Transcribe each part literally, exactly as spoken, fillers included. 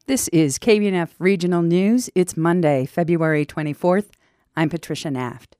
This is K B N F Regional News. It's Monday, February twenty-fourth. I'm Patricia Naft.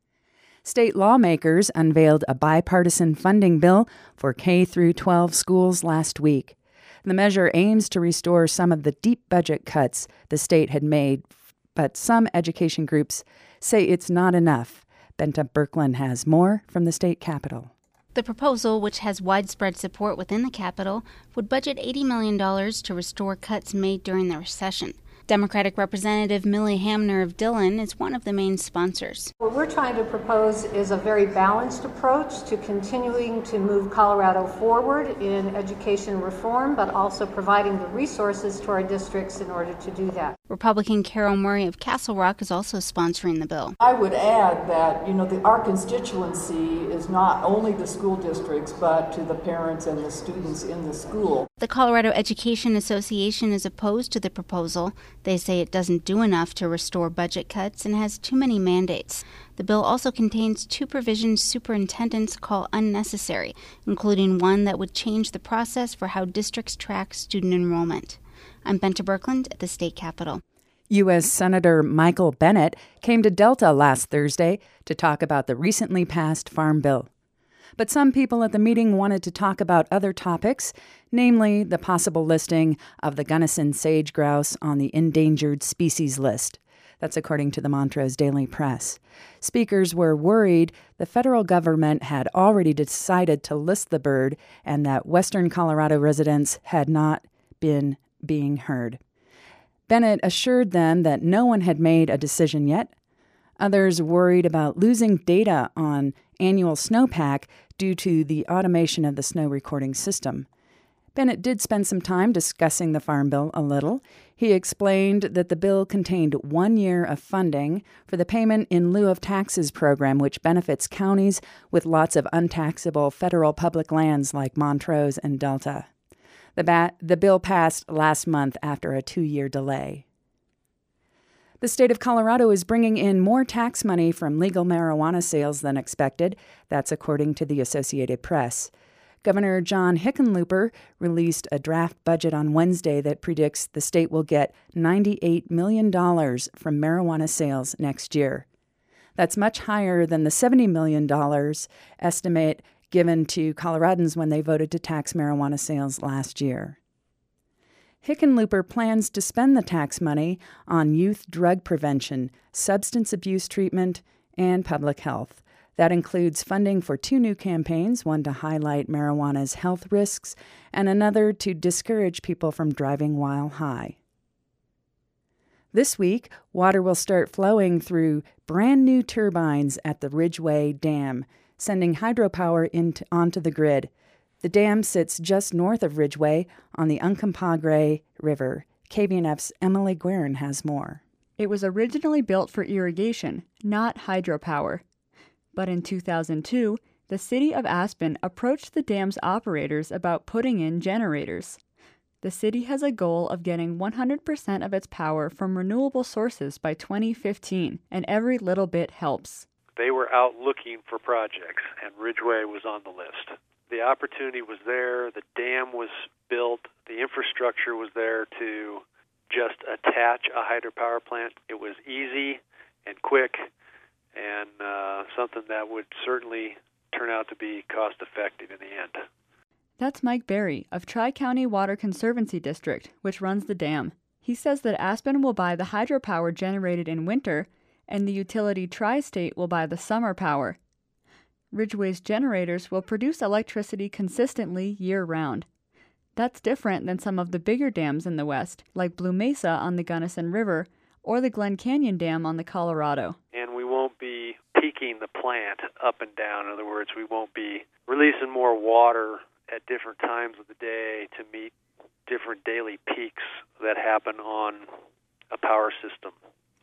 State lawmakers unveiled a bipartisan funding bill for K through twelve schools last week. The measure aims to restore some of the deep budget cuts the state had made, but some education groups say it's not enough. Benta Birkeland has more from the state capitol. The proposal, which has widespread support within the Capitol, would budget eighty million dollars to restore cuts made during the recession. Democratic Representative Millie Hamner of Dillon is one of the main sponsors. What we're trying to propose is a very balanced approach to continuing to move Colorado forward in education reform, but also providing the resources to our districts in order to do that. Republican Carol Murray of Castle Rock is also sponsoring the bill. I would add that, you know, the, our constituency is not only the school districts, but to the parents and the students in the school. The Colorado Education Association is opposed to the proposal. They say it doesn't do enough to restore budget cuts and has too many mandates. The bill also contains two provisions superintendents call unnecessary, including one that would change the process for how districts track student enrollment. I'm Benta Birkeland at the state capitol. U S Senator Michael Bennet came to Delta last Thursday to talk about the recently passed Farm Bill. But some people at the meeting wanted to talk about other topics, namely the possible listing of the Gunnison sage grouse on the endangered species list. That's according to the Montrose Daily Press. Speakers were worried the federal government had already decided to list the bird and that Western Colorado residents had not been being heard. Bennet assured them that no one had made a decision yet. Others worried about losing data on annual snowpack due to the automation of the snow recording system. Bennet did spend some time discussing the Farm Bill a little. He explained that the bill contained one year of funding for the payment in lieu of taxes program, which benefits counties with lots of untaxable federal public lands like Montrose and Delta. The, ba- the bill passed last month after a two-year delay. The state of Colorado is bringing in more tax money from legal marijuana sales than expected. That's according to the Associated Press. Governor John Hickenlooper released a draft budget on Wednesday that predicts the state will get ninety-eight million dollars from marijuana sales next year. That's much higher than the seventy million dollars estimate given to Coloradans when they voted to tax marijuana sales last year. Hickenlooper plans to spend the tax money on youth drug prevention, substance abuse treatment, and public health. That includes funding for two new campaigns, one to highlight marijuana's health risks and another to discourage people from driving while high. This week, water will start flowing through brand new turbines at the Ridgway Dam, sending hydropower into, onto the grid. The dam sits just north of Ridgway on the Uncompahgre River. K B N F's Emily Guerin has more. It was originally built for irrigation, not hydropower. But in two thousand two, the city of Aspen approached the dam's operators about putting in generators. The city has a goal of getting one hundred percent of its power from renewable sources by twenty fifteen, and every little bit helps. They were out looking for projects, and Ridgway was on the list. The opportunity was there, the dam was built, the infrastructure was there to just attach a hydropower plant. It was easy and quick and uh, something that would certainly turn out to be cost-effective in the end. That's Mike Berry of Tri-County Water Conservancy District, which runs the dam. He says that Aspen will buy the hydropower generated in winter, and the utility Tri-State will buy the summer power. Ridgway's generators will produce electricity consistently year-round. That's different than some of the bigger dams in the West, like Blue Mesa on the Gunnison River or the Glen Canyon Dam on the Colorado. And we won't be peaking the plant up and down. In other words, we won't be releasing more water at different times of the day to meet different daily peaks that happen on a power system.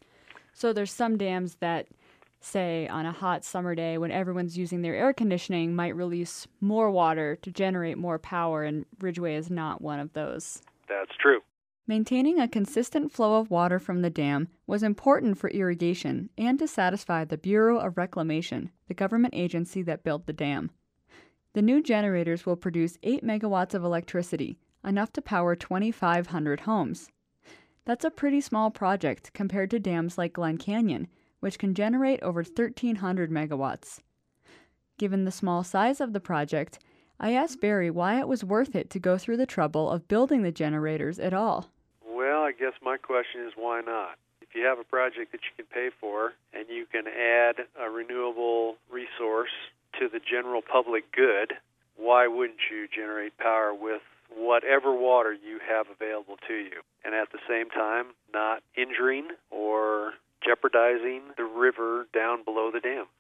So there's some dams that, say, on a hot summer day when everyone's using their air conditioning, might release more water to generate more power, and Ridgway is not one of those. That's true. Maintaining a consistent flow of water from the dam was important for irrigation and to satisfy the Bureau of Reclamation, the government agency that built the dam. The new generators will produce eight megawatts of electricity, enough to power twenty-five hundred homes. That's a pretty small project compared to dams like Glen Canyon, which can generate over thirteen hundred megawatts. Given the small size of the project, I asked Barry why it was worth it to go through the trouble of building the generators at all. Well, I guess my question is why not? If you have a project that you can pay for and you can add a renewable resource to the general public good, why wouldn't you generate power with whatever water you have available to you, and at the same time not injuring or jeopardizing the river down below the dam?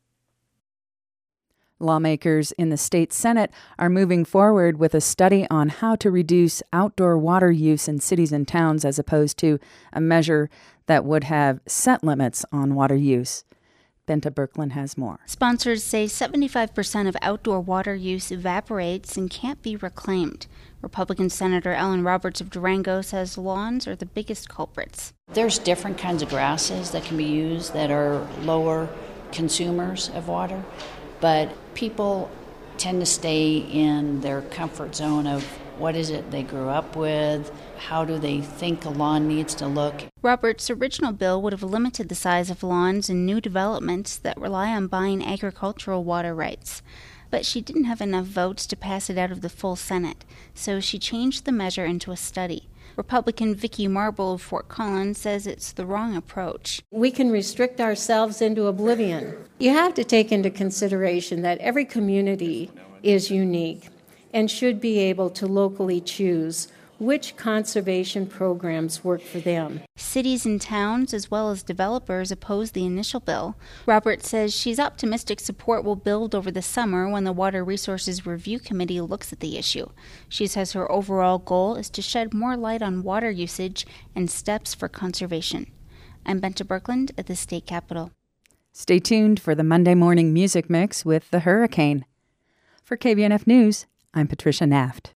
Lawmakers in the state Senate are moving forward with a study on how to reduce outdoor water use in cities and towns as opposed to a measure that would have set limits on water use. Benta Birkeland has more. Sponsors say seventy-five percent of outdoor water use evaporates and can't be reclaimed. Republican Senator Ellen Roberts of Durango says lawns are the biggest culprits. There's different kinds of grasses that can be used that are lower consumers of water, but people tend to stay in their comfort zone of what is it they grew up with, how do they think a lawn needs to look. Roberts' original bill would have limited the size of lawns in new developments that rely on buying agricultural water rights. But she didn't have enough votes to pass it out of the full Senate, so she changed the measure into a study. Republican Vicki Marble of Fort Collins says it's the wrong approach. We can restrict ourselves into oblivion. You have to take into consideration that every community is unique and should be able to locally choose which conservation programs work for them. Cities and towns, as well as developers, oppose the initial bill. Roberts says she's optimistic support will build over the summer when the Water Resources Review Committee looks at the issue. She says her overall goal is to shed more light on water usage and steps for conservation. I'm Benta Birkeland at the state capitol. Stay tuned for the Monday morning music mix with The Hurricane. For K B N F News, I'm Patricia Naft.